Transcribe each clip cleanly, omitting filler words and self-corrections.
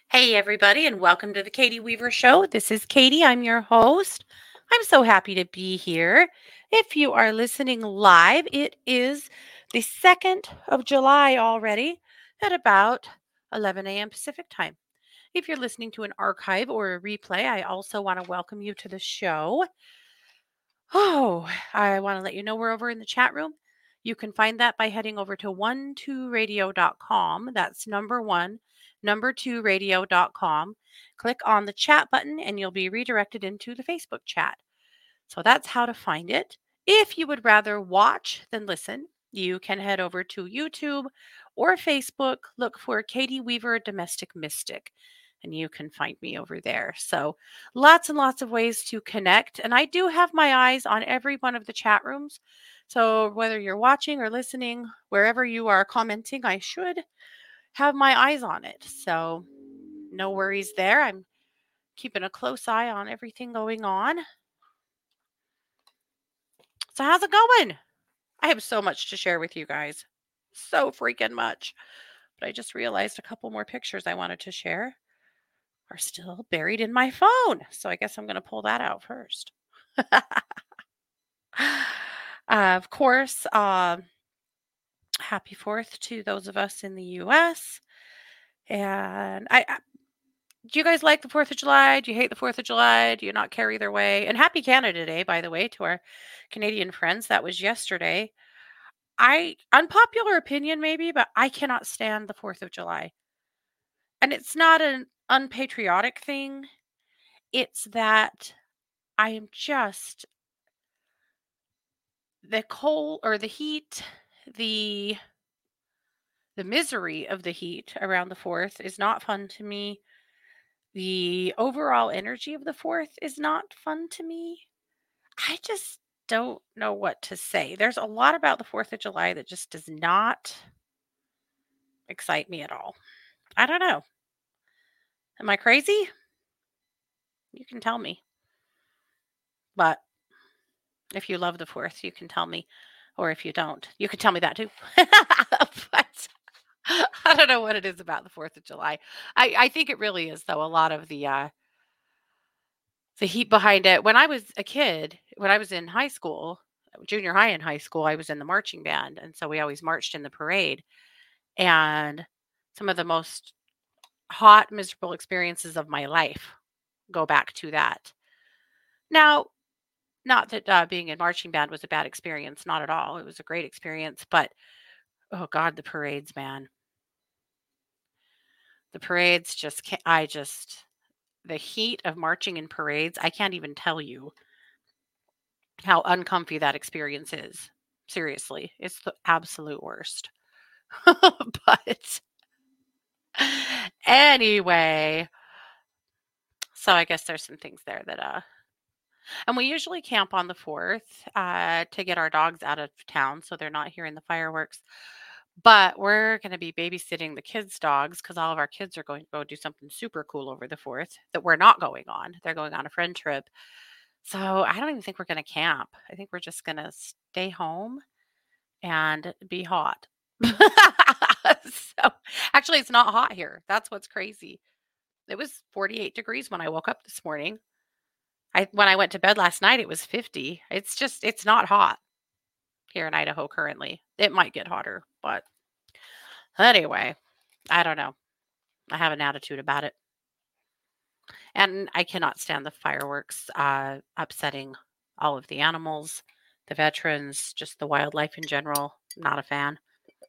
Hey, everybody, and welcome to the Katie Weaver Show. This is Katie. I'm your host. I'm so happy to be here. If you are listening live, it is the 2nd of July already at about 11 a.m. Pacific time. If you're listening to an archive or a replay, I also want to welcome you to the show. Oh, I want to let you know we're over in the chat room. You can find that by heading over to 12radio.com. That's number one, number two radio.com. Click on the chat button and you'll be redirected into the Facebook chat. So that's how to find it. If you would rather watch than listen, you can head over to YouTube or Facebook, look for Katie Weaver Domestic Mystic, and you can find me over there. So lots and lots of ways to connect. And I do have my eyes on every one of the chat rooms. So whether you're watching or listening, wherever you are commenting, I should have my eyes on it. So no worries there. I'm keeping a close eye on everything going on. So how's it going? I have so much to share with you guys. So freaking much. But I just realized a couple more pictures I wanted to share are still buried in my phone. So I guess I'm going to pull that out first. Of course, happy 4th to those of us in the US. And do you guys like the 4th of July? Do you hate the 4th of July? Do you not care either way? And happy Canada Day, by the way, to our Canadian friends. That was yesterday. Unpopular opinion maybe, but I cannot stand the 4th of July. And it's not an unpatriotic thing. It's that I am just the cold or the heat, the misery of the heat around the 4th is not fun to me. The overall energy of the 4th is not fun to me. I just don't know what to say. There's a lot about the 4th of July that just does not excite me at all. I don't know. Am I crazy? You can tell me. But if you love the 4th, you can tell me. Or if you don't, you can tell me that too. But I don't know what it is about the 4th of July. I think it really is, though, a lot of the heat behind it. When I was a kid, when I was in high school, junior high and high school, I was in the marching band. And so we always marched in the parade. And some of the most hot, miserable experiences of my life go back to that. Now, not that being in marching band was a bad experience, not at all. It was a great experience, but oh God, the parades, man. The parades just can't, the heat of marching in parades, I can't even tell you how uncomfy that experience is. Seriously, it's the absolute worst. But anyway, so I guess there's some things there that and we usually camp on the 4th to get our dogs out of town so they're not hearing the fireworks. But we're going to be babysitting the kids' dogs because all of our kids are going to go do something super cool over the 4th that we're not going on. They're going on a friend trip. So I don't even think we're going to camp. I think we're just going to stay home and be hot. So actually, it's not hot here. That's what's crazy. It was 48 degrees when I woke up this morning. When I went to bed last night, it was 50. It's not hot here in Idaho currently. It might get hotter, but anyway, I don't know. I have an attitude about it. And I cannot stand the fireworks upsetting all of the animals, the veterans, just the wildlife in general. Not a fan.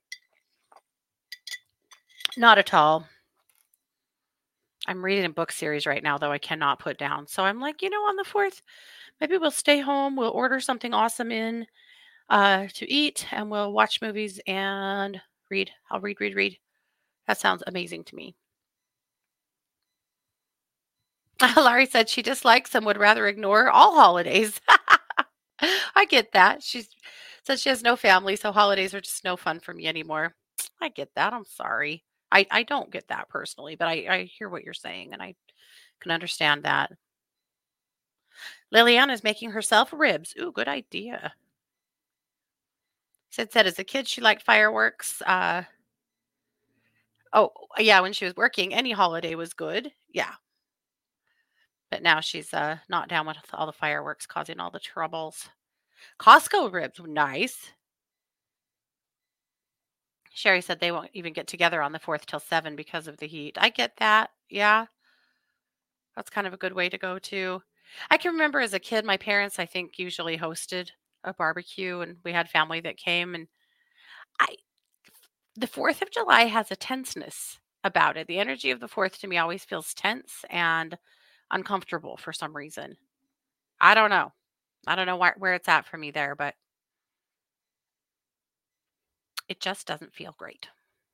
Not at all. I'm reading a book series right now, though I cannot put down. So I'm like, on the 4th, maybe we'll stay home. We'll order something awesome in to eat and we'll watch movies and read. I'll read. That sounds amazing to me. Laurie said she dislikes and would rather ignore all holidays. I get that. She says she has no family, so holidays are just no fun for me anymore. I get that. I'm sorry. I don't get that personally, but I hear what you're saying and I can understand that. Liliana is making herself ribs. Ooh, good idea. Sid said as a kid she liked fireworks. Oh, yeah, when she was working, any holiday was good. Yeah. But now she's not down with all the fireworks causing all the troubles. Costco ribs were nice. Sherry said they won't even get together on the 4th till 7 because of the heat. I get that. Yeah. That's kind of a good way to go too. I can remember as a kid, my parents, I think, usually hosted a barbecue and we had family that came and I the 4th of July has a tenseness about it. The energy of the 4th to me always feels tense and uncomfortable for some reason. I don't know. I don't know where it's at for me there, but it just doesn't feel great.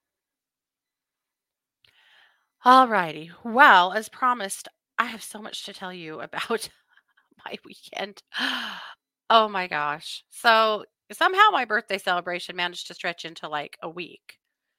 All righty. Well, as promised, I have so much to tell you about my weekend. Oh my gosh. So somehow my birthday celebration managed to stretch into like a week.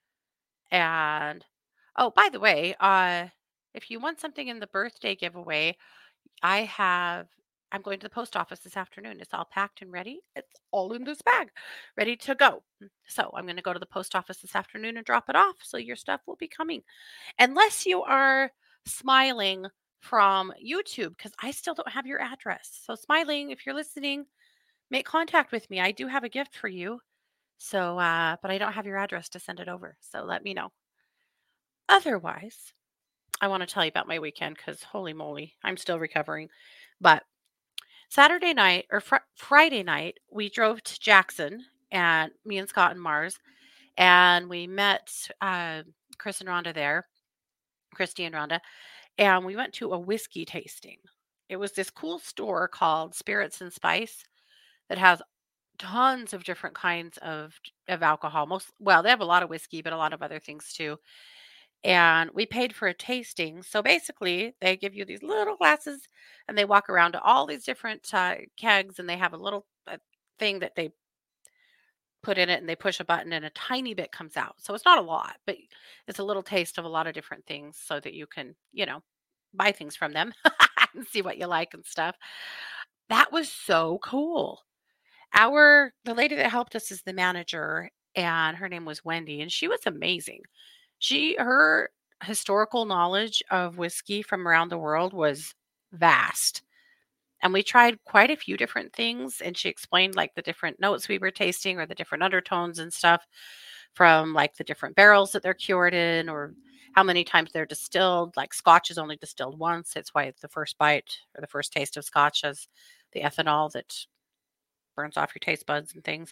And oh, by the way, if you want something in the birthday giveaway, I have I'm going to the post office this afternoon. It's all packed and ready. It's all in this bag, ready to go. So I'm going to go to the post office this afternoon and drop it off. So your stuff will be coming. Unless you are smiling from YouTube, because I still don't have your address. So smiling, if you're listening, make contact with me. I do have a gift for you. So but I don't have your address to send it over. So let me know. Otherwise, I want to tell you about my weekend because holy moly, I'm still recovering. But Saturday night or Friday night, we drove to Jackson and me and Scott and Mars, and we met Chris and Rhonda there, Christy and Rhonda, and we went to a whiskey tasting. It was this cool store called Spirits and Spice that has tons of different kinds of alcohol. They have a lot of whiskey, but a lot of other things too. And we paid for a tasting. So basically, they give you these little glasses and they walk around to all these different kegs and they have a little thing that they put in it and they push a button and a tiny bit comes out. So it's not a lot, but it's a little taste of a lot of different things so that you can, buy things from them and see what you like and stuff. That was so cool. The lady that helped us is the manager and her name was Wendy and she was amazing. Her historical knowledge of whiskey from around the world was vast. And we tried quite a few different things and she explained like the different notes we were tasting or the different undertones and stuff from like the different barrels that they're cured in or how many times they're distilled. Like scotch is only distilled once. It's why the first bite or the first taste of scotch has the ethanol that burns off your taste buds and things.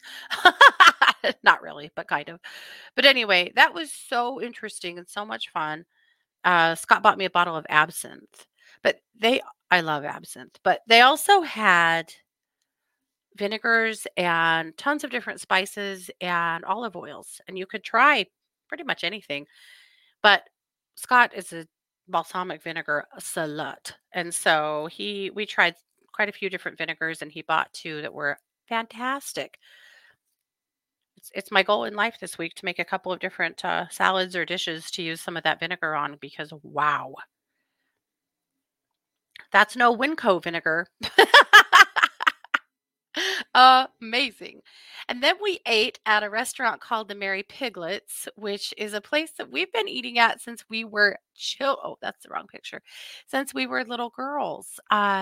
Not really, but kind of. But anyway, that was so interesting and so much fun. Scott bought me a bottle of absinthe, but I love absinthe, but they also had vinegars and tons of different spices and olive oils, and you could try pretty much anything. But Scott is a balsamic vinegar slut, and so we tried quite a few different vinegars, and he bought two that were fantastic. It's my goal in life this week to make a couple of different salads or dishes to use some of that vinegar on because wow, that's no Winco vinegar. Amazing. And then we ate at a restaurant called the Mary Piglets, which is a place that we've been eating at since we were oh, that's the wrong picture. Since we were little girls.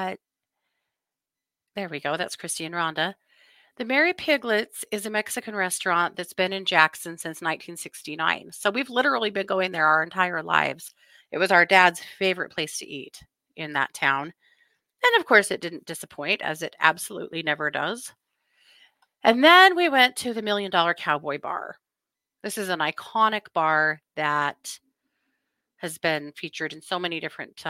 There we go. That's Christy and Rhonda. The Mary Piglets is a Mexican restaurant that's been in Jackson since 1969. So we've literally been going there our entire lives. It was our dad's favorite place to eat in that town. And of course, it didn't disappoint, as it absolutely never does. And then we went to the $1,000,000 Cowboy Bar. This is an iconic bar that has been featured in so many different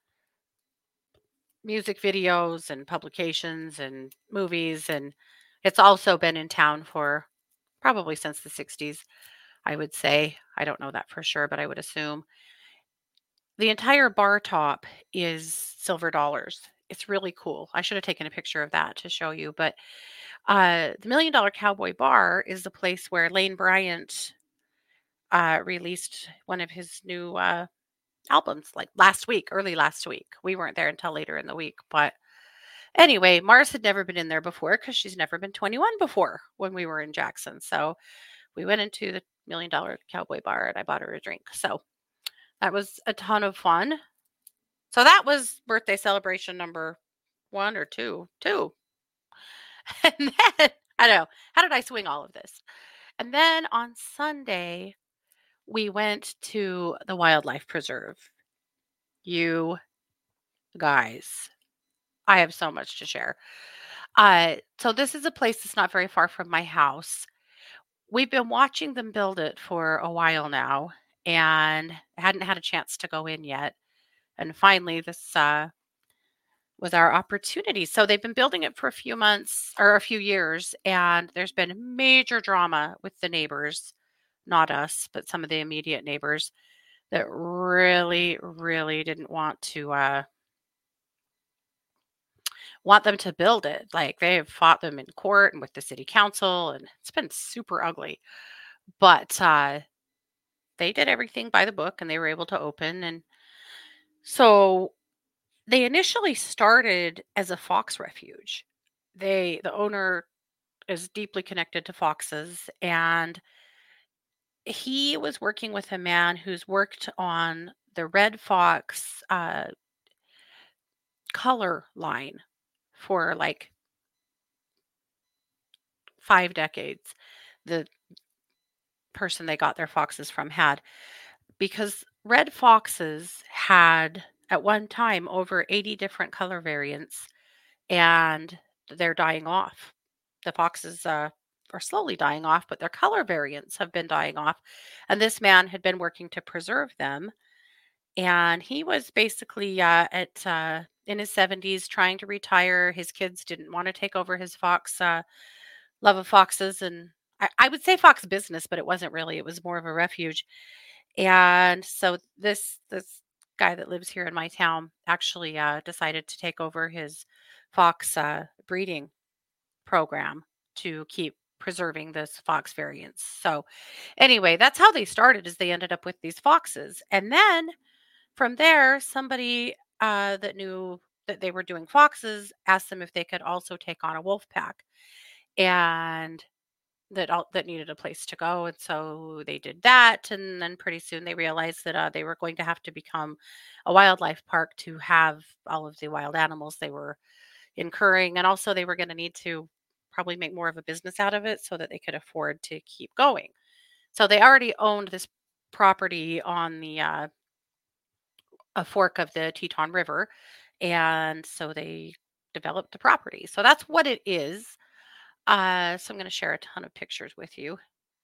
music videos and publications and movies. And it's also been in town for probably since the 60s, I would say. I don't know that for sure, but I would assume. The entire bar top is silver dollars. It's really cool. I should have taken a picture of that to show you, but the $1,000,000 Cowboy Bar is the place where Lane Bryant released one of his new albums like early last week. We weren't there until later in the week. But anyway, Mars had never been in there before because she's never been 21 before when we were in Jackson. So we went into the $1 million cowboy bar, and I bought her a drink. So that was a ton of fun. So that was birthday celebration number 1 or 2? 2. And then I don't know, how did I swing all of this? And then on Sunday, we went to the wildlife preserve. You guys, I have so much to share. So this is a place that's not very far from my house. We've been watching them build it for a while now and hadn't had a chance to go in yet. And finally, this was our opportunity. So they've been building it for a few months or a few years, and there's been major drama with the neighbors, not us, but some of the immediate neighbors that really, really didn't want them to build it. Like they have fought them in court and with the city council, and it's been super ugly. But they did everything by the book, and they were able to open. And so they initially started as a fox refuge. The owner is deeply connected to foxes, and he was working with a man who's worked on the red fox color line for like 5 decades. The person they got their foxes from had, because red foxes had at one time over 80 different color variants, and they're dying off. The foxes are slowly dying off, but their color variants have been dying off. And this man had been working to preserve them. And he was basically at in his 70s trying to retire. His kids didn't want to take over his fox love of foxes. And I would say fox business, but it wasn't really. It was more of a refuge. And so this guy that lives here in my town actually decided to take over his fox breeding program to keep preserving this fox variants. So anyway, that's how they started, is they ended up with these foxes. And then from there, somebody that knew that they were doing foxes asked them if they could also take on a wolf pack. And that needed a place to go, and so they did that. And then pretty soon they realized that they were going to have to become a wildlife park to have all of the wild animals they were incurring, and also they were going to need to probably make more of a business out of it so that they could afford to keep going. So they already owned this property on the a fork of the Teton River, and so they developed the property. So that's what it is. So I'm going to share a ton of pictures with you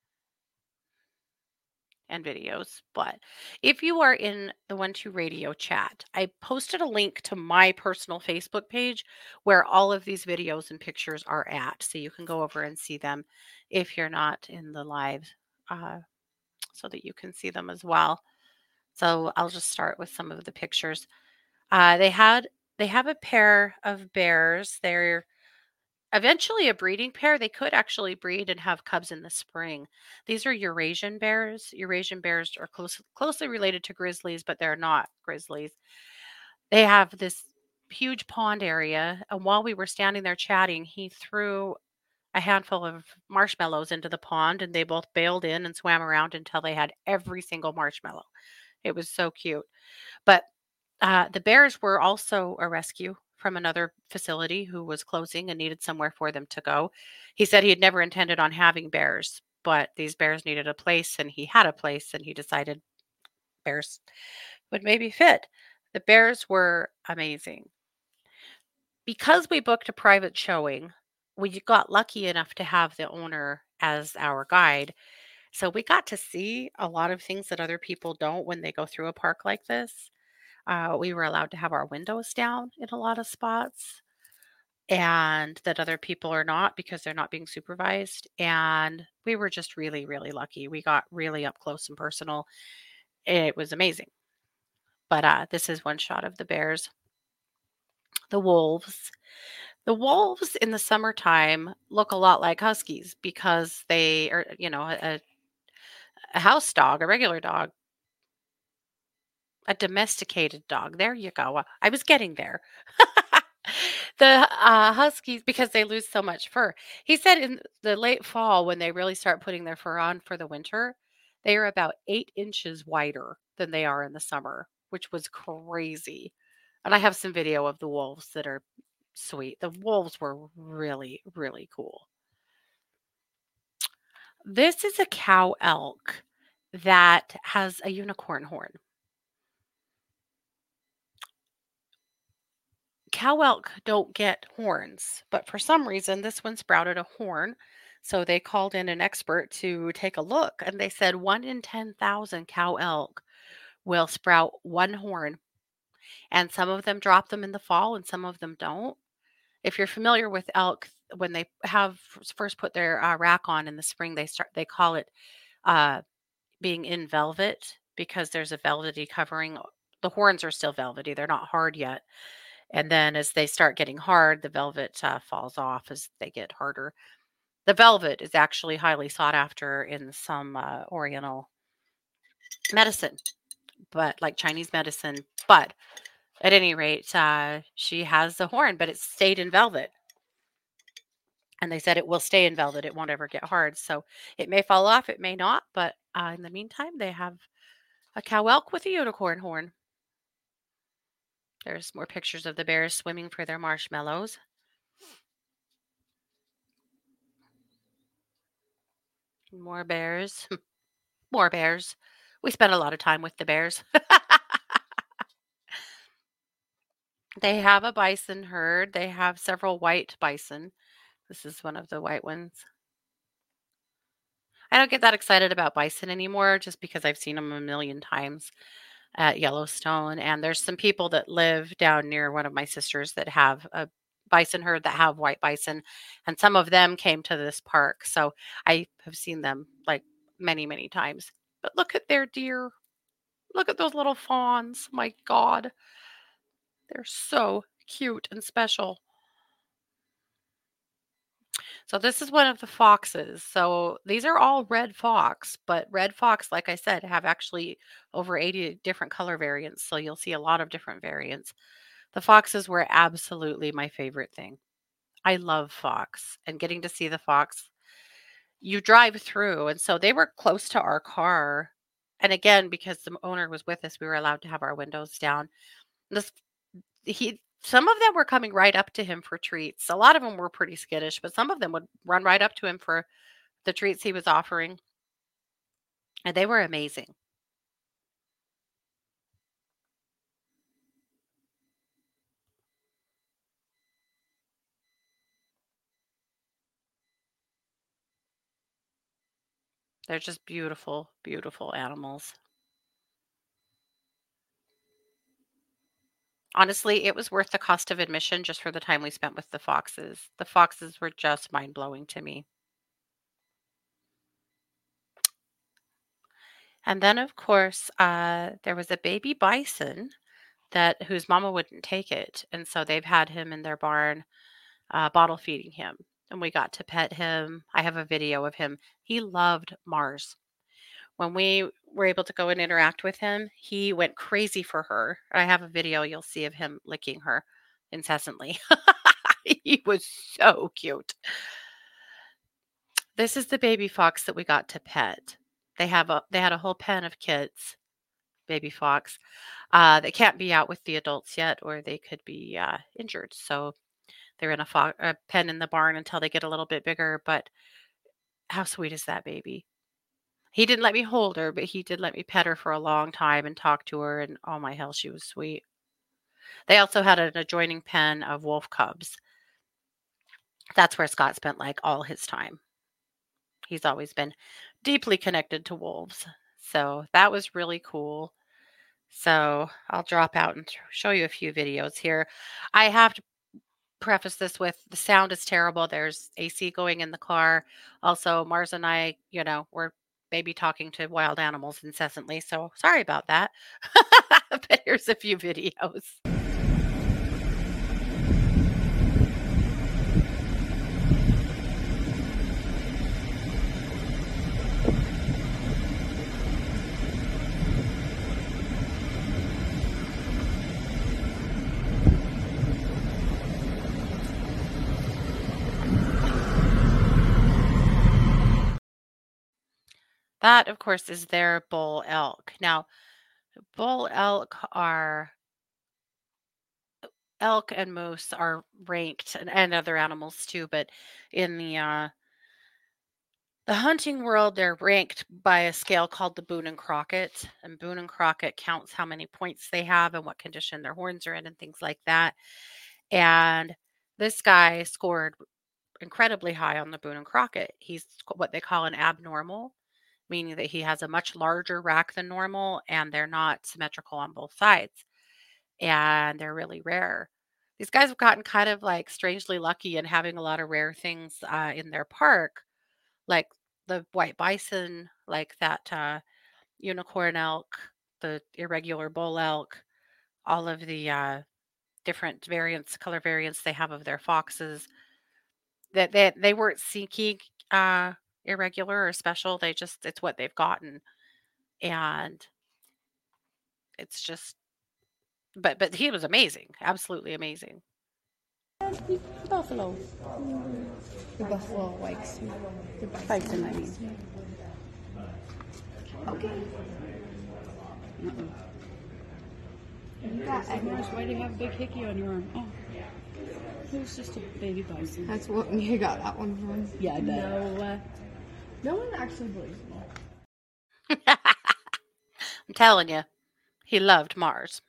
and videos. But if you are in the One Two Radio chat, I posted a link to my personal Facebook page where all of these videos and pictures are at. So you can go over and see them if you're not in the live, uh, so that you can see them as well. So I'll just start with some of the pictures. They have a pair of bears. They're eventually a breeding pair. They could actually breed and have cubs in the spring. These are Eurasian bears. Eurasian bears are closely related to grizzlies, but they're not grizzlies. They have this huge pond area. And while we were standing there chatting, he threw a handful of marshmallows into the pond, and they both bailed in and swam around until they had every single marshmallow. It was so cute. But the bears were also a rescue from another facility who was closing and needed somewhere for them to go. He said he had never intended on having bears, but these bears needed a place, and he had a place, and he decided bears would maybe fit. The bears were amazing. Because we booked a private showing, we got lucky enough to have the owner as our guide. So we got to see a lot of things that other people don't when they go through a park like this. We were allowed to have our windows down in a lot of spots, and that other people are not because they're not being supervised. And we were just really, really lucky. We got really up close and personal. It was amazing. But this is one shot of the bears. The wolves. The wolves in the summertime look a lot like huskies because they are, a house dog, a regular dog, a domesticated dog. There you go. I was getting there. The huskies, because they lose so much fur. He said in the late fall, when they really start putting their fur on for the winter, They are about 8 inches wider than they are in the summer, which was crazy. And I have some video of the wolves that are sweet. The wolves were really, really cool. This is a cow elk that has a unicorn horn. Cow elk don't get horns, but for some reason, this one sprouted a horn. So they called in an expert to take a look, and they said 1 in 10,000 cow elk will sprout one horn, and some of them drop them in the fall and some of them don't. If you're familiar with elk, when they have first put their rack on in the spring, they call it uh, being in velvet because there's a velvety covering. The horns are still velvety; they're not hard yet. And then as they start getting hard, the velvet falls off as they get harder. The velvet is actually highly sought after in some Oriental medicine, but like Chinese medicine. But at any rate, she has the horn, but it stayed in velvet. And they said it will stay in velvet. It won't ever get hard. So it may fall off, it may not. But in the meantime, they have a cow elk with a unicorn horn. There's more pictures of the bears swimming for their marshmallows. More bears. More bears. We spent a lot of time with the bears. They have a bison herd. They have several white bison. This is one of the white ones. I don't get that excited about bison anymore just because I've seen them a million times at Yellowstone. And there's some people that live down near one of my sisters that have a bison herd that have white bison. And some of them came to this park. So I have seen them like many, many times. But look at their deer. Look at those little fawns. My God. They're so cute and special. So this is one of the foxes. So these are all red fox, but red fox, like I said, have actually over 80 different color variants. So you'll see a lot of different variants. The foxes were absolutely my favorite thing. I love fox and getting to see the fox. You drive through, and so they were close to our car. And again, because the owner was with us, we were allowed to have our windows down. This some of them were coming right up to him for treats. A lot of them were pretty skittish, but some of them would run right up to him for the treats he was offering. And they were amazing. They're just beautiful, beautiful animals. Honestly, it was worth the cost of admission just for the time we spent with the foxes. The foxes were just mind blowing to me. And then, of course, there was a baby bison that whose mama wouldn't take it, and so they've had him in their barn, bottle feeding him, and we got to pet him. I have a video of him. He loved Mars. When we were able to go and interact with him, he went crazy for her. I have a video you'll see of him licking her incessantly. He was so cute. This is the baby fox that we got to pet. They had a whole pen of kids, baby fox. They can't be out with the adults yet, or they could be injured. So they're in a pen in the barn until they get a little bit bigger. But how sweet is that baby? He didn't let me hold her, but he did let me pet her for a long time and talk to her. And oh my hell, she was sweet. They also had an adjoining pen of wolf cubs. That's where Scott spent like all his time. He's always been deeply connected to wolves. So that was really cool. So I'll drop out and show you a few videos here. I have to preface this with the sound is terrible. There's AC going in the car. Also, Mars and I, we're maybe talking to wild animals incessantly. So sorry about that. But here's a few videos. That, of course, is their bull elk. Now, bull elk and moose are ranked, and other animals too, but in the hunting world, they're ranked by a scale called the Boone and Crockett, and Boone and Crockett counts how many points they have and what condition their horns are in and things like that. And this guy scored incredibly high on the Boone and Crockett. He's what they call an abnormal, meaning that he has a much larger rack than normal and they're not symmetrical on both sides. And they're really rare. These guys have gotten kind of like strangely lucky in having a lot of rare things in their park, like the white bison, like that unicorn elk, the irregular bull elk, all of the different variants, color variants they have of their foxes. That they weren't seeking uh, irregular or special. It's what they've gotten, and it's just. But he was amazing, absolutely amazing. Buffalo. The buffalo likes the Bison, I mean. Okay. You got Agnes, why do you have a big hickey on your arm? Oh, it was just a baby bison. That's what Mia got that one from. Yeah, I bet. No one actually believes me. I'm telling you, he loved Mars.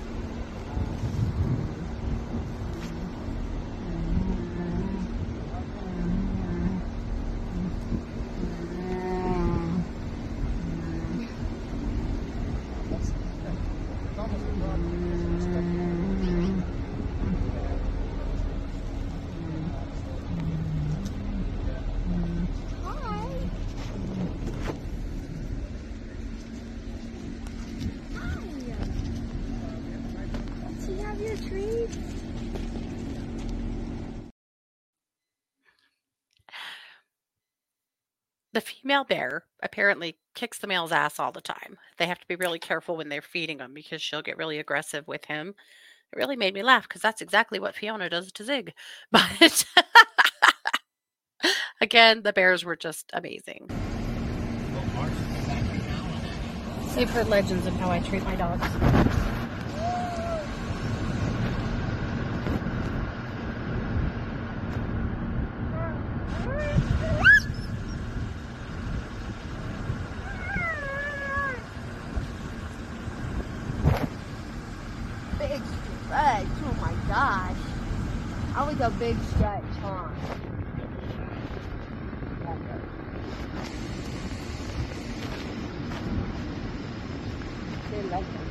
The female bear apparently kicks the male's ass all the time. They have to be really careful when they're feeding him because she'll get really aggressive with him. It really made me laugh because that's exactly what Fiona does to Zig. But again, the bears were just amazing. You've heard legends of how I treat my dogs. Big stretch. Oh my gosh. I like a big stretch, huh? They like them.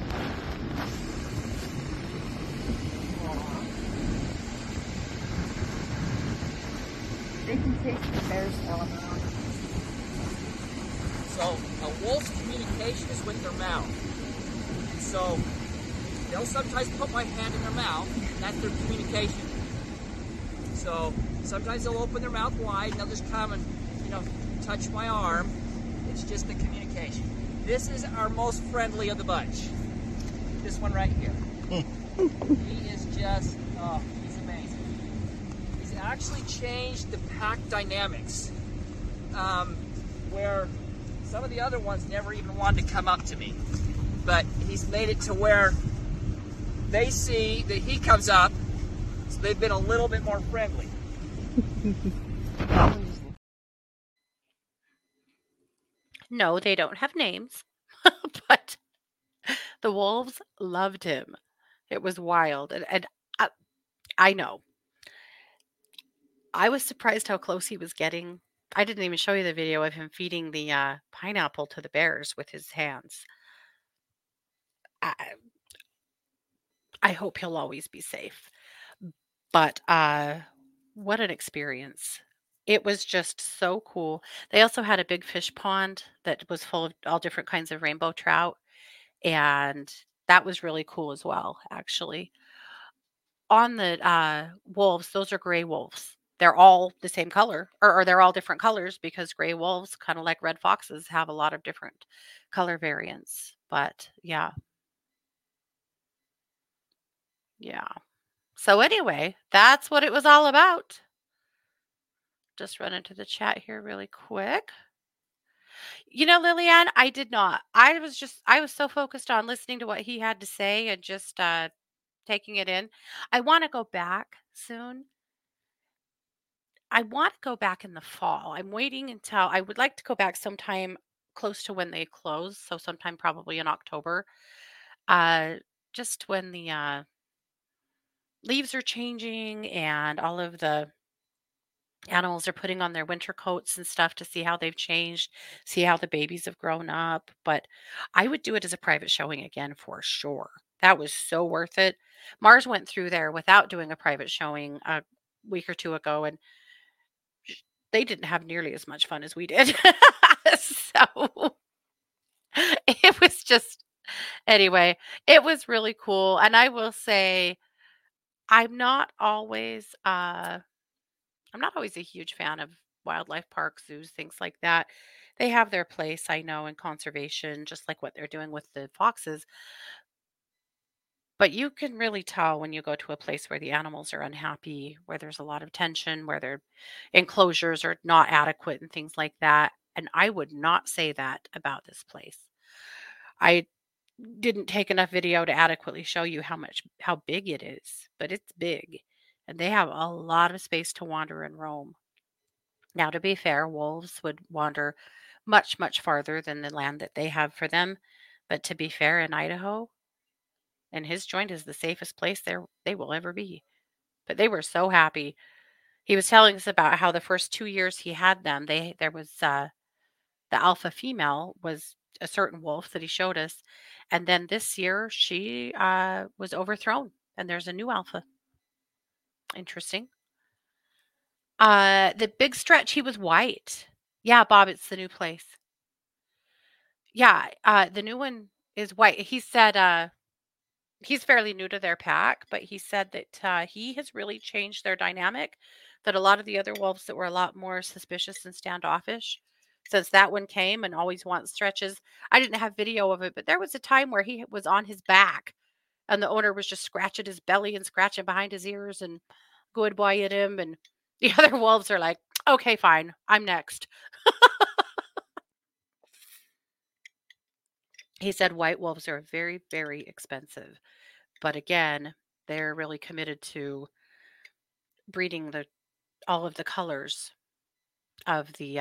They can taste the bear's smell. So a wolf's communication is with their mouth. So they'll sometimes put my hand in their mouth, and that's their communication. So sometimes they'll open their mouth wide, and they'll just come and, touch my arm. It's just the communication. This is our most friendly of the bunch. This one right here. He is just, he's amazing. He's actually changed the pack dynamics, where some of the other ones never even wanted to come up to me. But he's made it to where they see that he comes up, so they've been a little bit more friendly. No, they don't have names, but the wolves loved him. It was wild. And I know. I was surprised how close he was getting. I didn't even show you the video of him feeding the pineapple to the bears with his hands. I, I hope he'll always be safe. But what an experience. It was just so cool. They also had a big fish pond that was full of all different kinds of rainbow trout. And that was really cool as well, actually. On the wolves, those are gray wolves. They're all the same color, or they're all different colors because gray wolves, kind of like red foxes, have a lot of different color variants. But yeah, yeah. So anyway, that's what it was all about. Just run into the chat here really quick. Lillian, I did not. I was so focused on listening to what he had to say and just taking it in. I want to go back soon. I want to go back in the fall. I'm waiting until I would like to go back sometime close to when they close, so sometime probably in October. Uh just when the leaves are changing and all of the animals are putting on their winter coats and stuff to see how they've changed, see how the babies have grown up. But I would do it as a private showing again for sure. That was so worth it. Mars went through there without doing a private showing a week or two ago, and they didn't have nearly as much fun as we did. So it was just, anyway, it was really cool. And I will say, I'm not always I'm not always a huge fan of wildlife parks, zoos, things like that. They have their place, I know, in conservation, just like what they're doing with the foxes. But you can really tell when you go to a place where the animals are unhappy, where there's a lot of tension, where their enclosures are not adequate and things like that. And I would not say that about this place. I didn't take enough video to adequately show you how big it is, but it's big. And they have a lot of space to wander and roam. Now, to be fair, wolves would wander much, much farther than the land that they have for them. But to be fair, in Idaho, and his joint is the safest place they will ever be. But they were so happy. He was telling us about how the first 2 years he had them, there was the alpha female was a certain wolf that he showed us, and then this year she was overthrown, and there's a new alpha. Interesting. The big stretch, he was white. Yeah, Bob, it's the new place. Yeah, the new one is white. He said, he's fairly new to their pack, but he said that, he has really changed their dynamic, that a lot of the other wolves that were a lot more suspicious and standoffish, since that one came and always wants stretches. I didn't have video of it, but there was a time where he was on his back and the owner was just scratching his belly and scratching behind his ears and good boy at him, and the other wolves are like, "Okay, fine. I'm next." He said white wolves are very, very expensive. But again, they're really committed to breeding the all of the colors of the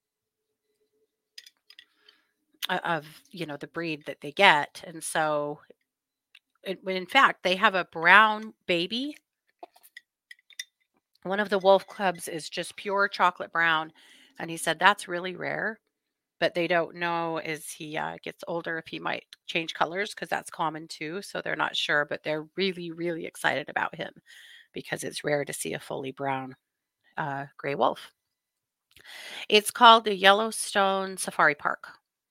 the breed that they get. And so when in fact they have a brown baby. One of the wolf cubs is just pure chocolate brown, and he said that's really rare. But they don't know as he gets older if he might change colors, because that's common too. So they're not sure, but they're really, really excited about him because it's rare to see a fully brown gray wolf. It's called the Yellowstone Safari Park.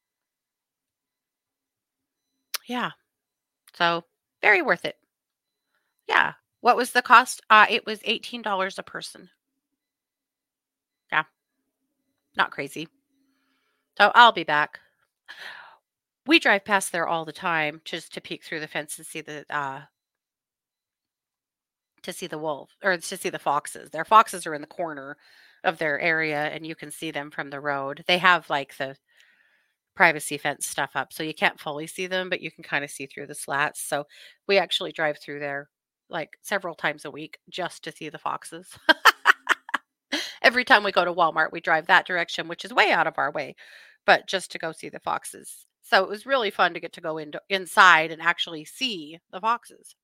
Yeah. So very worth it. Yeah. What was the cost? It was $18 a person. Yeah. Not crazy. So I'll be back. We drive past there all the time just to peek through the fence and see the wolf, or to see the foxes. Their foxes are in the corner of their area and you can see them from the road. They have like the privacy fence stuff up, so you can't fully see them, but you can kind of see through the slats. So we actually drive through there like several times a week just to see the foxes. Every time we go to Walmart, we drive that direction, which is way out of our way, but just to go see the foxes. So it was really fun to get to go inside and actually see the foxes.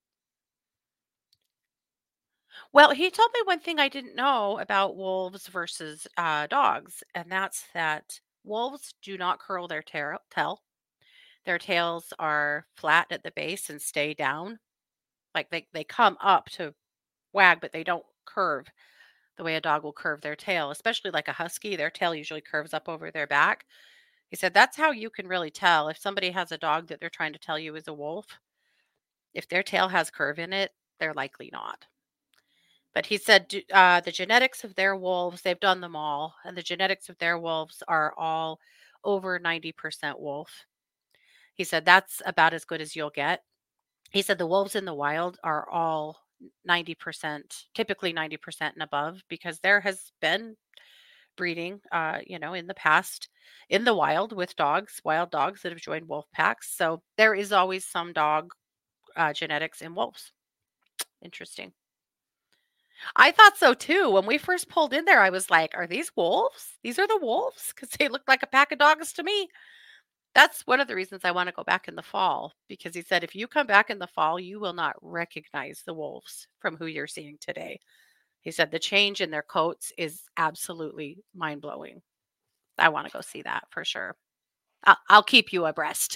Well, he told me one thing I didn't know about wolves versus dogs, and that's that wolves do not curl their tail. Their tails are flat at the base and stay down. Like they come up to wag, but they don't curve the way a dog will curve their tail, especially like a husky. Their tail usually curves up over their back. He said that's how you can really tell if somebody has a dog that they're trying to tell you is a wolf. If their tail has curve in it, they're likely not. But he said the genetics of their wolves, they've done them all, and the genetics of their wolves are all over 90% wolf. He said that's about as good as you'll get. He said the wolves in the wild are all 90%, typically 90% and above, because there has been breeding, in the past in the wild with wild dogs that have joined wolf packs. So there is always some dog genetics in wolves. Interesting. I thought so too. When we first pulled in there, I was like, are these wolves? These are the wolves? Because they look like a pack of dogs to me. That's one of the reasons I want to go back in the fall, because he said if you come back in the fall, you will not recognize the wolves from who you're seeing today. He said the change in their coats is absolutely mind blowing. I want to go see that for sure. I'll keep you abreast.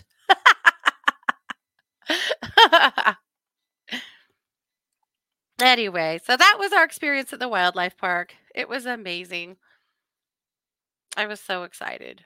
Anyway, so that was our experience at the wildlife park. It was amazing. I was so excited.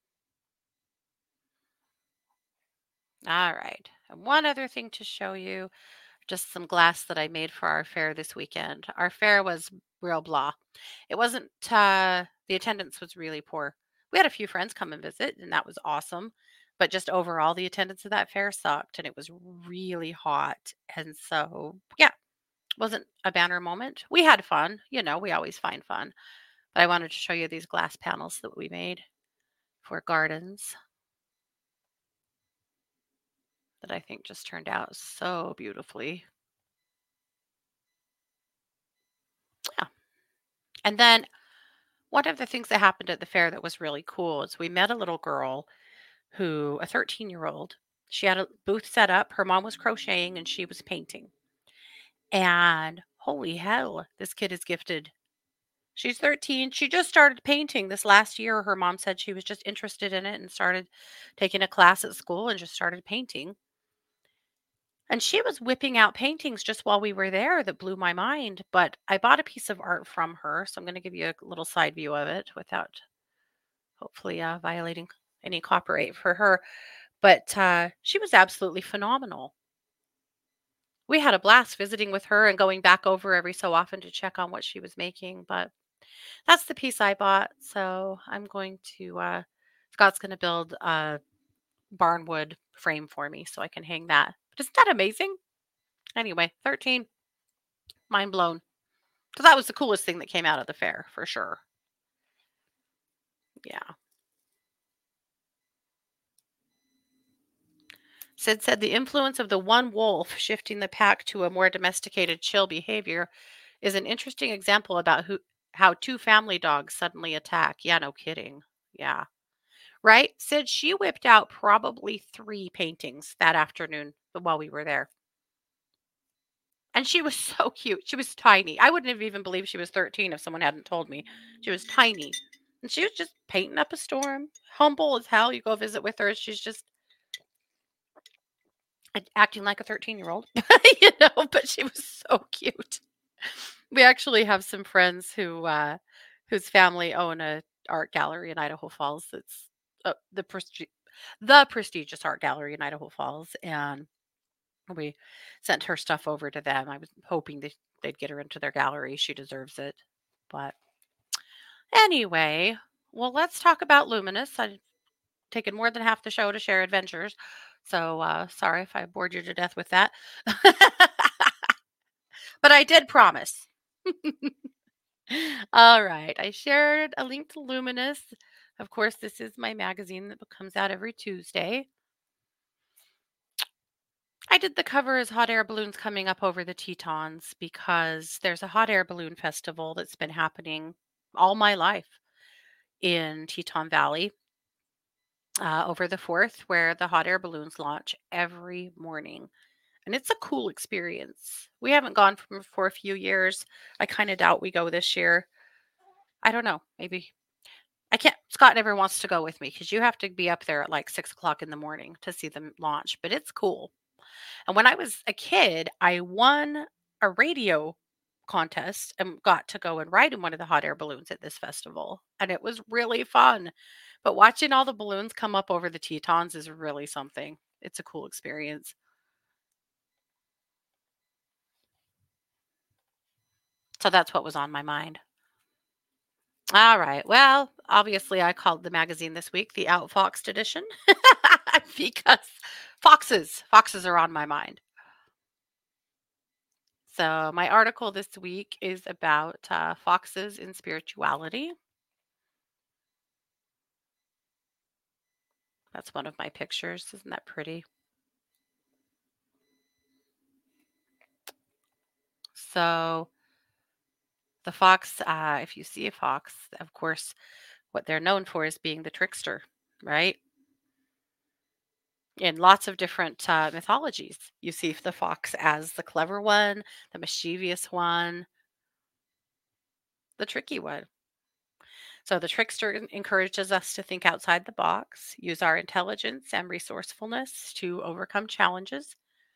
All right. And one other thing to show you, just some glass that I made for our fair this weekend. Our fair was real blah. It wasn't, the attendance was really poor. We had a few friends come and visit, and that was awesome. But just overall, the attendance of that fair sucked, and it was really hot. And so, yeah, wasn't a banner moment. We had fun. We always find fun. But I wanted to show you these glass panels that we made for gardens that I think just turned out so beautifully. Yeah. And then one of the things that happened at the fair that was really cool is we met a little girl a 13-year-old, she had a booth set up. Her mom was crocheting and she was painting. And holy hell, this kid is gifted. She's 13. She just started painting this last year. Her mom said she was just interested in it and started taking a class at school and just started painting. And she was whipping out paintings just while we were there that blew my mind. But I bought a piece of art from her. So I'm going to give you a little side view of it without hopefully violating any copyright for her. But she was absolutely phenomenal. We had a blast visiting with her and going back over every so often to check on what she was making. But that's the piece I bought. So I'm going to, Scott's going to build a barnwood frame for me so I can hang that. But isn't that amazing? Anyway, 13, mind blown. Because that was the coolest thing that came out of the fair, for sure. Yeah. Sid said the influence of the one wolf shifting the pack to a more domesticated, chill behavior is an interesting example about how two family dogs suddenly attack. Yeah, no kidding. Yeah. Right? Sid, she whipped out probably 3 paintings that afternoon while we were there. And she was so cute. She was tiny. I wouldn't have even believed she was 13 if someone hadn't told me. She was tiny. And she was just painting up a storm. Humble as hell. You go visit with her. She's just acting like a 13-year-old, but she was so cute. We actually have some friends whose family own a art gallery in Idaho Falls. That's the prestigious art gallery in Idaho Falls, and we sent her stuff over to them. I was hoping they'd get her into their gallery. She deserves it. But anyway, well, let's talk about Luminous. I've taken more than half the show to share adventures. So sorry if I bored you to death with that. But I did promise. All right. I shared a link to Luminous. Of course, this is my magazine that comes out every Tuesday. I did the cover as hot air balloons coming up over the Tetons because there's a hot air balloon festival that's been happening all my life in Teton Valley over the 4th, where the hot air balloons launch every morning. And it's a cool experience. We haven't gone for a few years. I kind of doubt we go this year. I don't know. Maybe I can't. Scott never wants to go with me because you have to be up there at like 6 o'clock in the morning to see them launch. But it's cool. And when I was a kid, I won a radio contest and got to go and ride in one of the hot air balloons at this festival. And it was really fun. But watching all the balloons come up over the Tetons is really something. It's a cool experience. So that's what was on my mind. All right. Well, obviously, I called the magazine this week the Outfoxed edition because foxes are on my mind. So my article this week is about foxes in spirituality. That's one of my pictures. Isn't that pretty? So the fox, if you see a fox, of course, what they're known for is being the trickster, right? In lots of different mythologies, you see the fox as the clever one, the mischievous one, the tricky one. So the trickster encourages us to think outside the box, use our intelligence and resourcefulness to overcome challenges,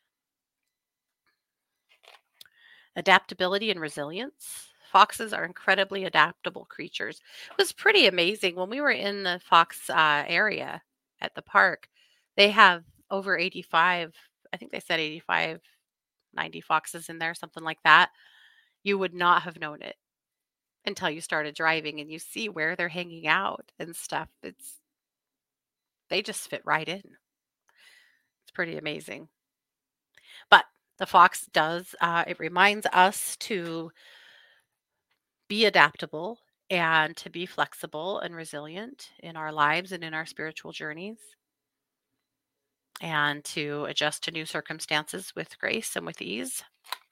adaptability and resilience. Foxes are incredibly adaptable creatures. It was pretty amazing when we were in the fox area at the park. They have over 85, I think they said 85, 90 foxes in there, something like that. You would not have known it until you started driving and you see where they're hanging out and stuff. They just fit right in. It's pretty amazing. But the fox does, it reminds us to be adaptable and to be flexible and resilient in our lives and in our spiritual journeys, and to adjust to new circumstances with grace and with ease.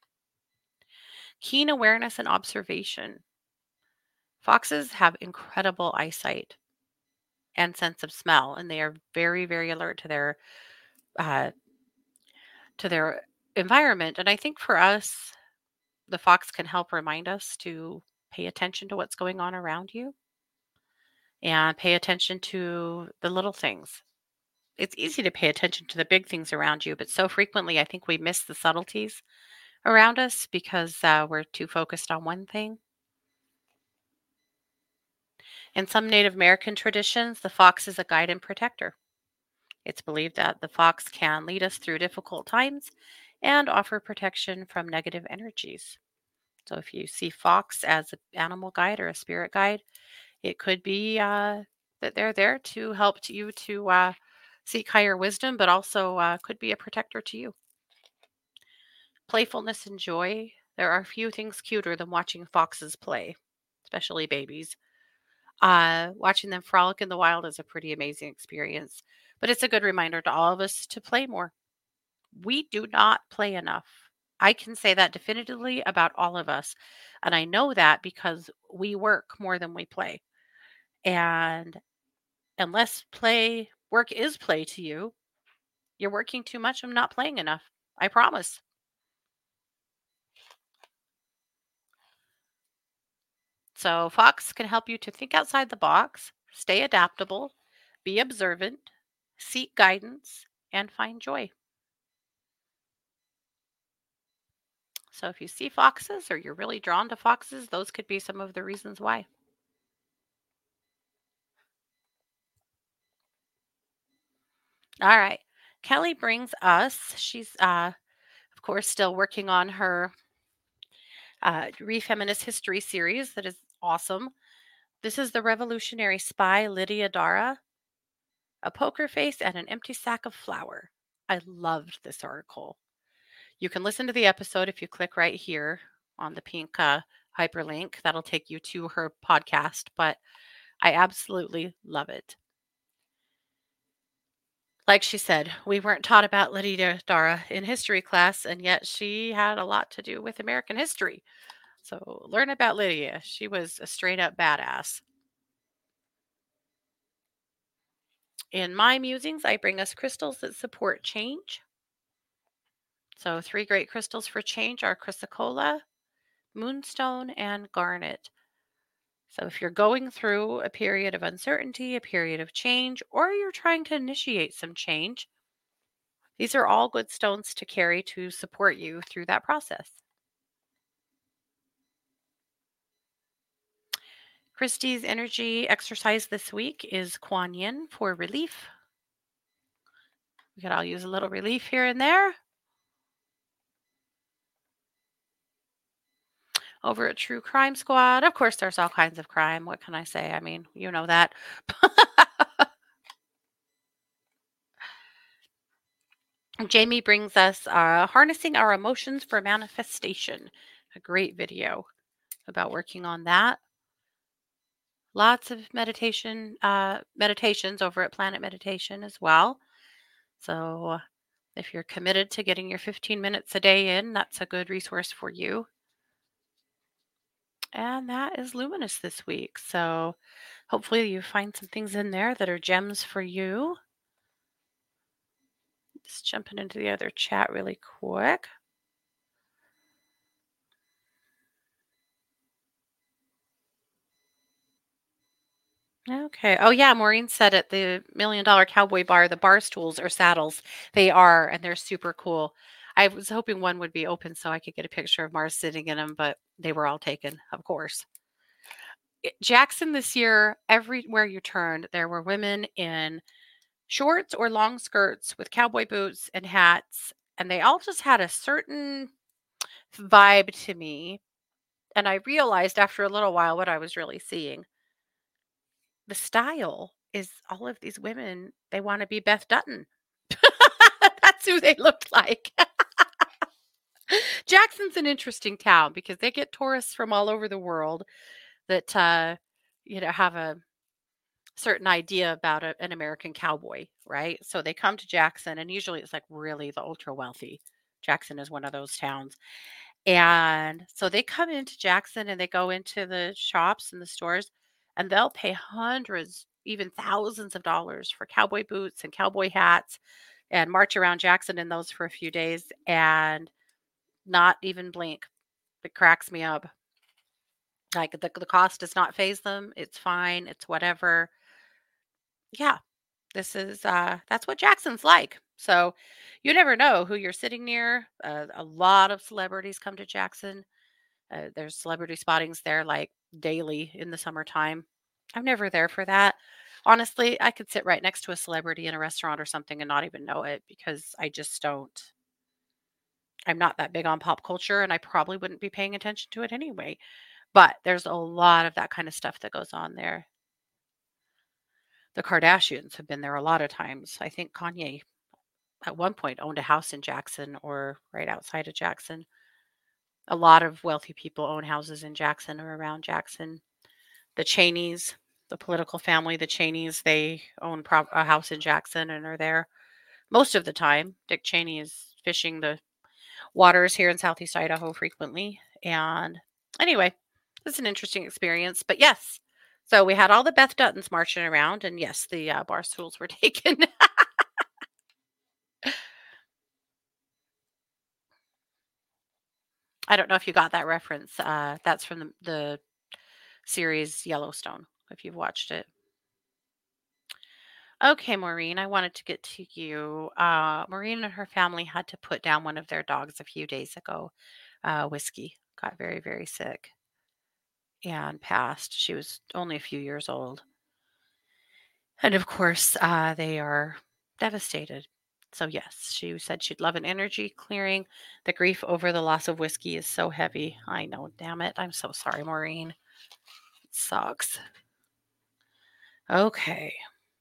Keen awareness and observation. Foxes have incredible eyesight and sense of smell, and they are very, very alert uh, to their environment. And I think for us, the fox can help remind us to pay attention to what's going on around you and pay attention to the little things. It's easy to pay attention to the big things around you, but so frequently I think we miss the subtleties around us because we're too focused on one thing. In some Native American traditions, the fox is a guide and protector. It's believed that the fox can lead us through difficult times and offer protection from negative energies. So if you see fox as an animal guide or a spirit guide, it could be that they're there to help you to seek higher wisdom, but also could be a protector to you. Playfulness and joy. There are few things cuter than watching foxes play, especially babies. Watching them frolic in the wild is a pretty amazing experience, but it's a good reminder to all of us to play more. We do not play enough. I can say that definitively about all of us. And I know that because we work more than we play. And unless work is play to you, you're working too much and not playing enough. I promise. So, Fox can help you to think outside the box, stay adaptable, be observant, seek guidance, and find joy. So, if you see foxes or you're really drawn to foxes, those could be some of the reasons why. All right. Kelly brings us, she's, of course, still working on her Refeminist History series that is awesome. This is The Revolutionary Spy, Lydia Dara, A Poker Face and an Empty Sack of Flour. I loved this article. You can listen to the episode if you click right here on the pink hyperlink. That'll take you to her podcast, but I absolutely love it. Like she said, we weren't taught about Lydia Dara in history class, and yet she had a lot to do with American history. So learn about Lydia. She was a straight up badass. In my musings, I bring us crystals that support change. So 3 great crystals for change are chrysocolla, moonstone, and garnet. So if you're going through a period of uncertainty, a period of change, or you're trying to initiate some change, these are all good stones to carry to support you through that process. Christy's energy exercise this week is Kuan Yin for relief. We could all use a little relief here and there. Over at True Crime Squad, of course, there's all kinds of crime. What can I say? I mean, you know that. Jamie brings us Harnessing Our Emotions for Manifestation, a great video about working on that. Lots of meditations over at Planet Meditation as well. So if you're committed to getting your 15 minutes a day in, that's a good resource for you. And that is Luminous this week. So hopefully you find some things in there that are gems for you. Just jumping into the other chat really quick. Okay. Oh, yeah. Maureen said at the $1 Million Cowboy Bar, the bar stools are saddles. They are, and they're super cool. I was hoping one would be open so I could get a picture of Mars sitting in them, but they were all taken, of course. Jackson this year, everywhere you turned, there were women in shorts or long skirts with cowboy boots and hats, and they all just had a certain vibe to me. And I realized after a little while what I was really seeing. The style is all of these women, they want to be Beth Dutton. That's who they look like. Jackson's an interesting town because they get tourists from all over the world that have a certain idea about an American cowboy, right? So they come to Jackson, and usually it's like really the ultra wealthy. Jackson is one of those towns. And so they come into Jackson and they go into the shops and the stores, and they'll pay hundreds, even thousands of dollars for cowboy boots and cowboy hats and march around Jackson in those for a few days and not even blink. It cracks me up. Like the cost does not phase them. It's fine. It's whatever. Yeah, this is that's what Jackson's like. So you never know who you're sitting near. A lot of celebrities come to Jackson. There's celebrity spottings there like daily in the summertime. I'm never there for that. Honestly, I could sit right next to a celebrity in a restaurant or something and not even know it because I just don't. I'm not that big on pop culture and I probably wouldn't be paying attention to it anyway. But there's a lot of that kind of stuff that goes on there. The Kardashians have been there a lot of times. I think Kanye at one point owned a house in Jackson or right outside of Jackson. A lot of wealthy people own houses in Jackson or around Jackson. The Cheneys, the political family, the Cheneys, they own a house in Jackson and are there most of the time. Dick Cheney is fishing the waters here in Southeast Idaho frequently. And anyway, it's an interesting experience. But yes, so we had all the Beth Duttons marching around, and yes, the bar stools were taken. I don't know if you got that reference. That's from the series Yellowstone, if you've watched it. Okay, Maureen, I wanted to get to you. Maureen and her family had to put down one of their dogs a few days ago. Whiskey got very, very sick and passed. She was only a few years old. And of course, they are devastated. So, yes, she said she'd love an energy clearing. The grief over the loss of Whiskey is so heavy. I know, damn it. I'm so sorry, Maureen. It sucks. Okay.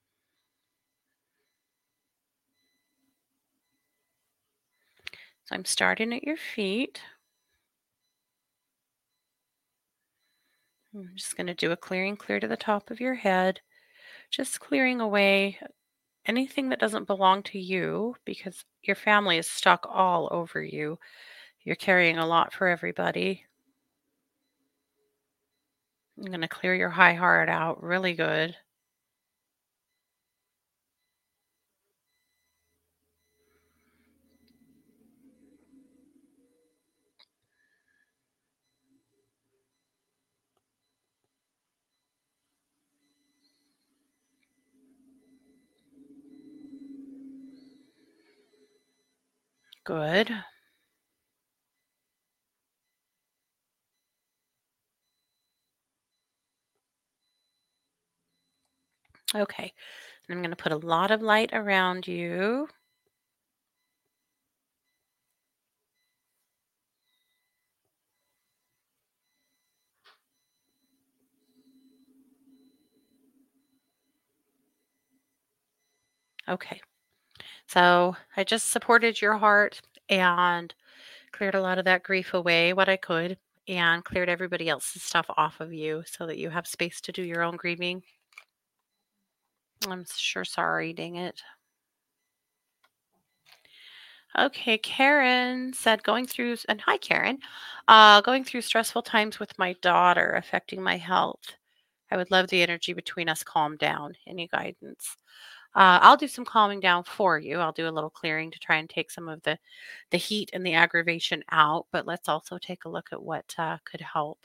So I'm starting at your feet. I'm just going to do a clearing clear to the top of your head. Just clearing away anything that doesn't belong to you because your family is stuck all over you. You're carrying a lot for everybody. I'm going to clear your high heart out really good. Good. Okay. And I'm going to put a lot of light around you. Okay. So I just supported your heart and cleared a lot of that grief away, what I could. and cleared everybody else's stuff off of you so that you have space to do your own grieving. I'm sure sorry, dang it. Okay, Karen said and hi, Karen. Going through stressful times with my daughter affecting my health. I would love the energy between us calm down. Any guidance? I'll do some calming down for you. I'll do a little clearing to try and take some of the heat and the aggravation out. But let's also take a look at what could help.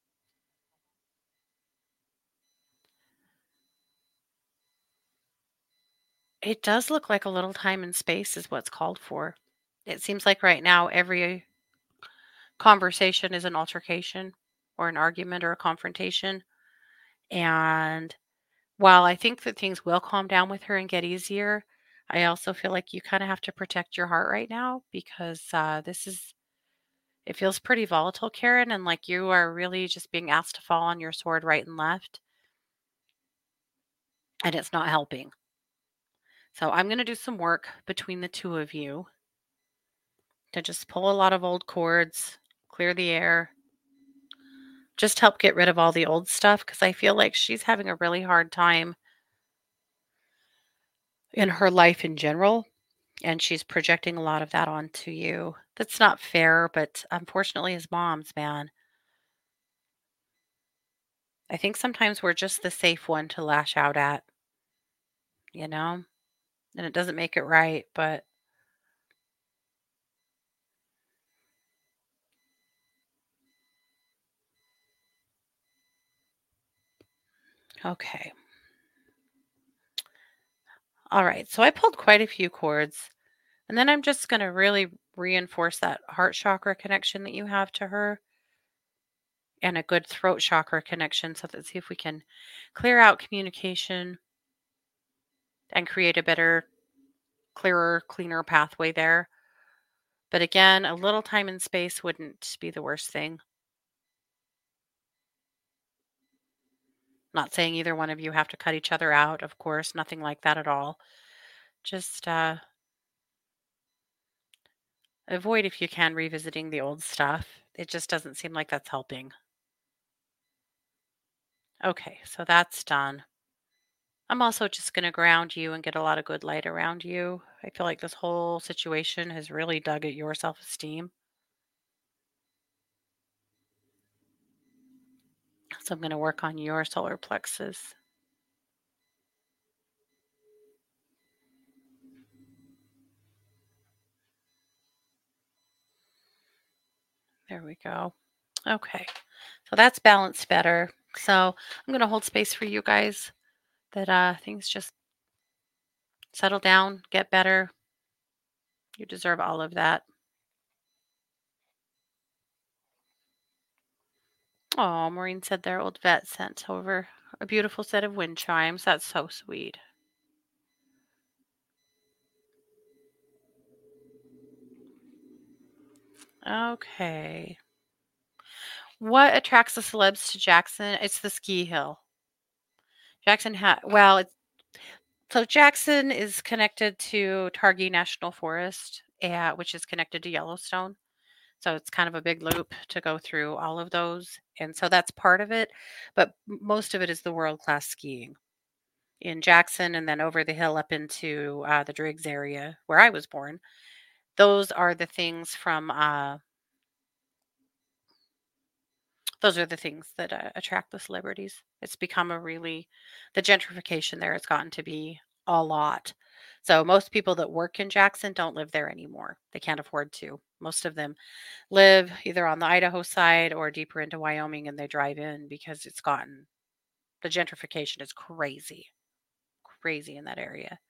It does look like a little time and space is what's called for. It seems like right now every conversation is an altercation or an argument or a confrontation. And while I think that things will calm down with her and get easier, I also feel like you kind of have to protect your heart right now because it feels pretty volatile, Karen, and like you are really just being asked to fall on your sword right and left, and it's not helping. So I'm going to do some work between the two of you to just pull a lot of old cords, clear the air, just help get rid of all the old stuff because I feel like she's having a really hard time in her life in general. And she's projecting a lot of that onto you. That's not fair, but unfortunately, as moms, man, I think sometimes we're just the safe one to lash out at, you know? And it doesn't make it right, but okay. All right. So I pulled quite a few cords, and then I'm just going to really reinforce that heart chakra connection that you have to her and a good throat chakra connection. So let's see if we can clear out communication and create a better, clearer, cleaner pathway there. But again, a little time and space wouldn't be the worst thing. Not saying either one of you have to cut each other out, of course, nothing like that at all. Just avoid, if you can, revisiting the old stuff. It just doesn't seem like that's helping. Okay, so that's done. I'm also just going to ground you and get a lot of good light around you. I feel like this whole situation has really dug at your self esteem. So I'm going to work on your solar plexus. There we go. Okay, so that's balanced better. So I'm going to hold space for you guys that things just settle down, get better. You deserve all of that. Oh, Maureen said their old vet sent over a beautiful set of wind chimes. That's so sweet. Okay. What attracts the celebs to Jackson? It's the ski hill. So Jackson is connected to Targhee National Forest, which is connected to Yellowstone. So it's kind of a big loop to go through all of those. And so that's part of it. But most of it is the world class skiing in Jackson and then over the hill up into the Driggs area where I was born. Those are the things those are the things that attract the celebrities. It's become the gentrification there has gotten to be a lot. So most people that work in Jackson don't live there anymore. They can't afford to. Most of them live either on the Idaho side or deeper into Wyoming and they drive in because the gentrification is crazy, crazy in that area.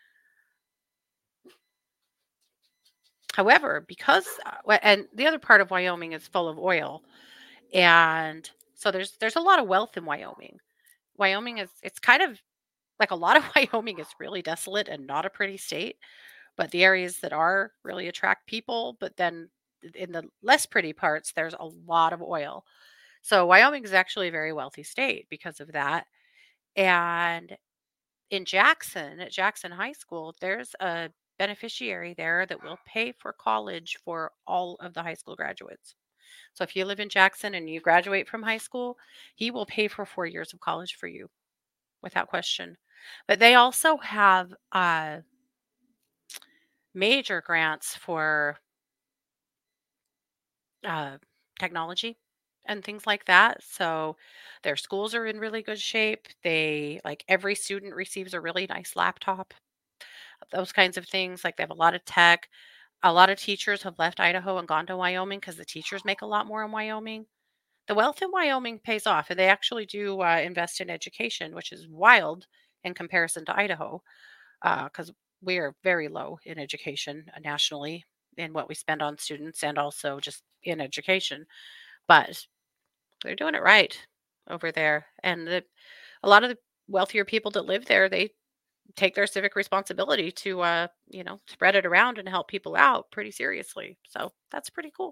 However, and the other part of Wyoming is full of oil, and so there's a lot of wealth in Wyoming. It's kind of like a lot of Wyoming is really desolate and not a pretty state, but the areas that are really attract people. But then in the less pretty parts, there's a lot of oil. So Wyoming is actually a very wealthy state because of that. And in Jackson, at Jackson High School, there's a beneficiary there that will pay for college for all of the high school graduates. So if you live in Jackson and you graduate from high school, he will pay for 4 years of college for you without question. But they also have major grants for uh, technology and things like that. So their schools are in really good shape. They like every student receives a really nice laptop, those kinds of things. Like they have a lot of tech. A lot of teachers have left Idaho and gone to Wyoming because the teachers make a lot more in Wyoming. The wealth in Wyoming pays off, and they actually do invest in education, which is wild in comparison to Idaho, because we are very low in education nationally in what we spend on students and also just in education. But they're doing it right over there, and a lot of the wealthier people that live there, they take their civic responsibility to, spread it around and help people out pretty seriously. So that's pretty cool.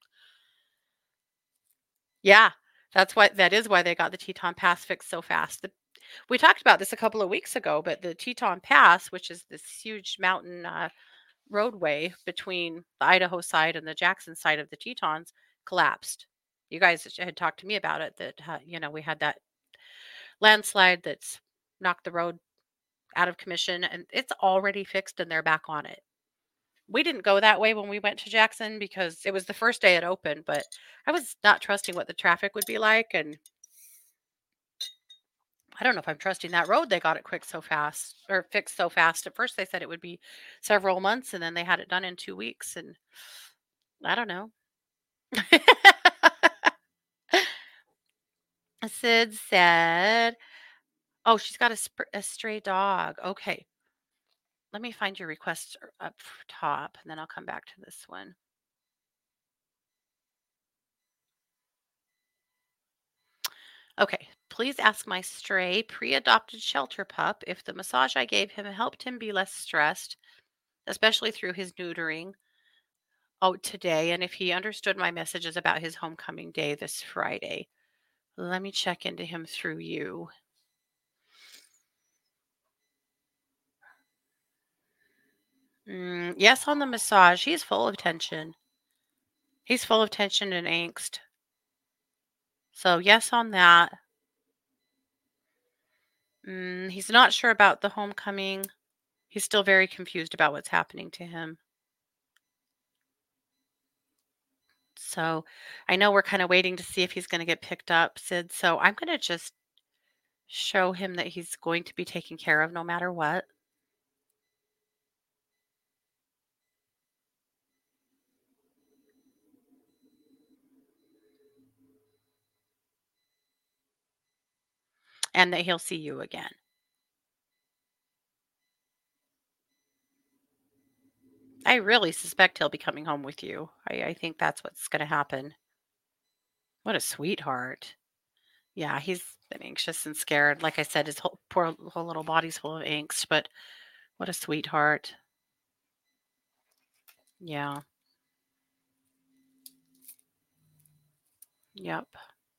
Yeah, that is why they got the Teton Pass fixed so fast. We talked about this a couple of weeks ago, but the Teton Pass, which is this huge mountain roadway between the Idaho side and the Jackson side of the Tetons, collapsed. You guys had talked to me about it that we had that landslide that's knocked the road out of commission, and it's already fixed and they're back on it. We didn't go that way when we went to Jackson because it was the first day it opened, but I was not trusting what the traffic would be like, and I don't know if I'm trusting that road. They got it quick so fast or fixed so fast. At first they said it would be several months and then they had it done in 2 weeks, and I don't know. Sid said, "Oh, she's got a stray dog." Okay. Let me find your request up top and then I'll come back to this one. Okay. Please ask my stray pre-adopted shelter pup if the massage I gave him helped him be less stressed, especially through his neutering out today, and if he understood my messages about his homecoming day this Friday. Let me check into him through you. Yes, on the massage. He's full of tension. He's full of tension and angst. So, yes, on that. He's not sure about the homecoming. He's still very confused about what's happening to him. So, I know we're kind of waiting to see if he's going to get picked up, Sid. So, I'm going to just show him that he's going to be taken care of no matter what. And that he'll see you again. I really suspect he'll be coming home with you. I think that's what's going to happen. What a sweetheart. Yeah, he's been anxious and scared. Like I said, his whole little body's full of angst, but what a sweetheart. Yeah. Yep.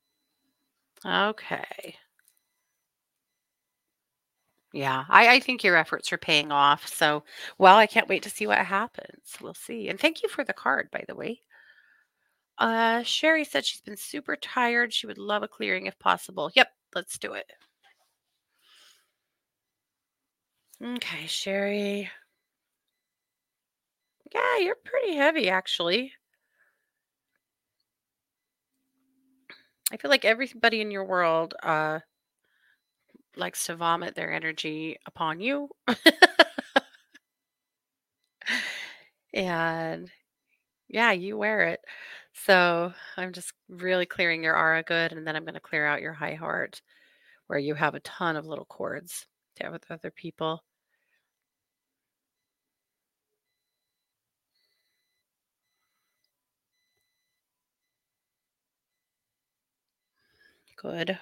Okay. Yeah, I think your efforts are paying off. So, well, I can't wait to see what happens. We'll see. And thank you for the card, by the way. Sherry said she's been super tired. She would love a clearing if possible. Yep, let's do it. Okay, Sherry. Yeah, you're pretty heavy, actually. I feel like everybody in your world likes to vomit their energy upon you. And yeah, you wear it. So I'm just really clearing your aura good. And then I'm going to clear out your high heart where you have a ton of little cords to have with other people. Good.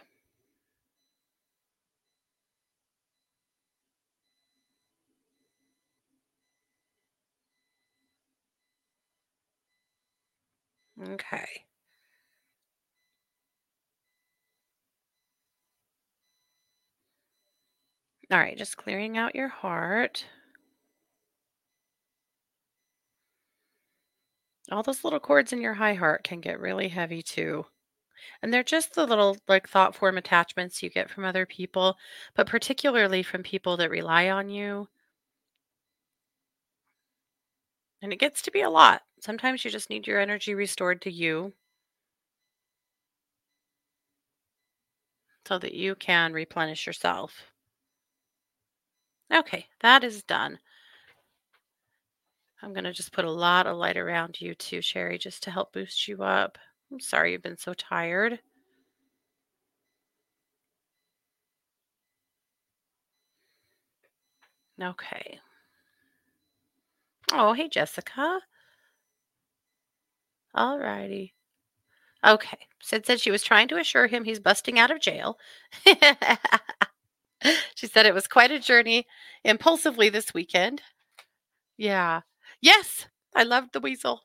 Okay. All right. Just clearing out your heart. All those little cords in your high heart can get really heavy too. And they're just the little like thought form attachments you get from other people, but particularly from people that rely on you. And it gets to be a lot. Sometimes you just need your energy restored to you so that you can replenish yourself. Okay, that is done. I'm going to just put a lot of light around you too, Sherry, just to help boost you up. I'm sorry you've been so tired. Okay. Oh, hey, Jessica. All righty. Okay. Sid said she was trying to assure him he's busting out of jail. She said it was quite a journey impulsively this weekend. Yeah. Yes, I loved the weasel.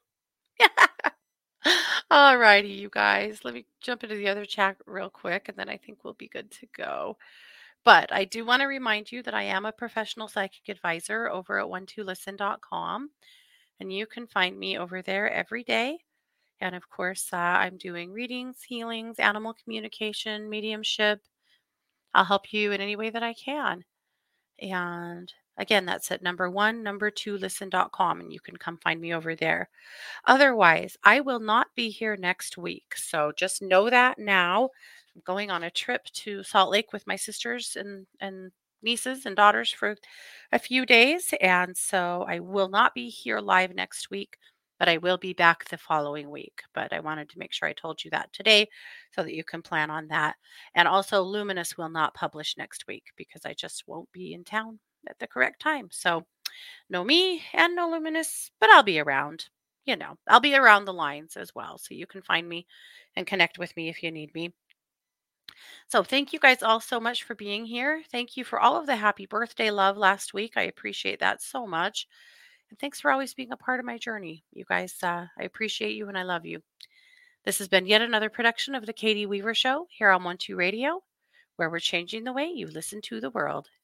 All righty, you guys. Let me jump into the other chat real quick, and then I think we'll be good to go. But I do want to remind you that I am a professional psychic advisor over at 12listen.com, and you can find me over there every day. And of course, I'm doing readings, healings, animal communication, mediumship. I'll help you in any way that I can. And again, that's at number2listen.com, and you can come find me over there. Otherwise, I will not be here next week. So just know that now. I'm going on a trip to Salt Lake with my sisters and nieces and daughters for a few days. And so I will not be here live next week, but I will be back the following week. But I wanted to make sure I told you that today so that you can plan on that. And also, Luminous will not publish next week because I just won't be in town at the correct time. So no me and no Luminous, but I'll be around. I'll be around the lines as well. So you can find me and connect with me if you need me. So thank you guys all so much for being here. Thank you for all of the happy birthday love last week. I appreciate that so much. And thanks for always being a part of my journey. You guys, I appreciate you and I love you. This has been yet another production of The Katie Weaver Show here on 12 Radio, where we're changing the way you listen to the world.